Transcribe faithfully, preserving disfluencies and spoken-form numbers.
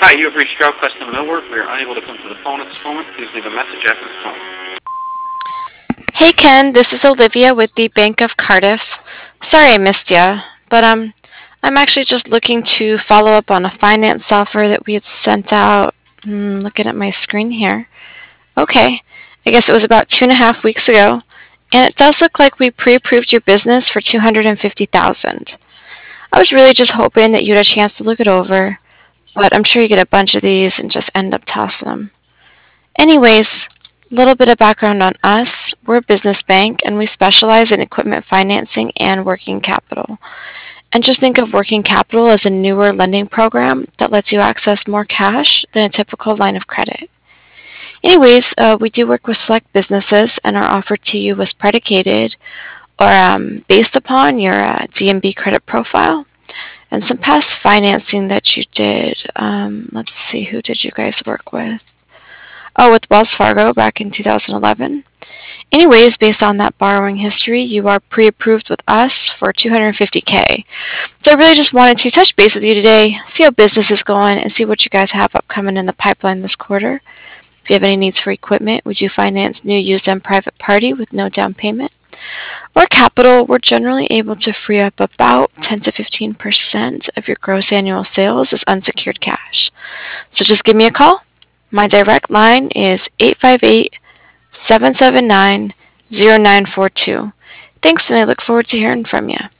Hi, you have reached Stroud Custom Millwork. We are unable to come to the phone at this moment. Please leave a message after the tone. Hey Ken, this is Olivia with the Bank of Cardiff. Sorry I missed ya, but um, I'm actually just looking to follow up on a finance software that we had sent out. Hmm, looking at my screen here. Okay, I guess it was about two and a half weeks ago, and it does look like we pre-approved your business for two hundred and fifty thousand. I was really just hoping that you'd had a chance to look it over, but I'm sure you get a bunch of these and just end up tossing them. Anyways, a little bit of background on us. We're a business bank and we specialize in equipment financing and working capital. And just think of working capital as a newer lending program that lets you access more cash than a typical line of credit. Anyways, uh, we do work with select businesses, and our offer to you was predicated or um, based upon your uh, D M B credit profile and some past financing that you did. Um, let's see, who did you guys work with? Oh, with Wells Fargo back in two thousand eleven. Anyways, based on that borrowing history, you are pre-approved with us for two hundred fifty K. So I really just wanted to touch base with you today, see how business is going, and see what you guys have upcoming in the pipeline this quarter. If you have any needs for equipment, would you finance new, used, and private party with no down payment? Or capital, we're generally able to free up about ten to fifteen percent of your gross annual sales as unsecured cash. So just give me a call. My direct line is eight five eight, seven seven nine, zero nine four two. Thanks, and I look forward to hearing from you.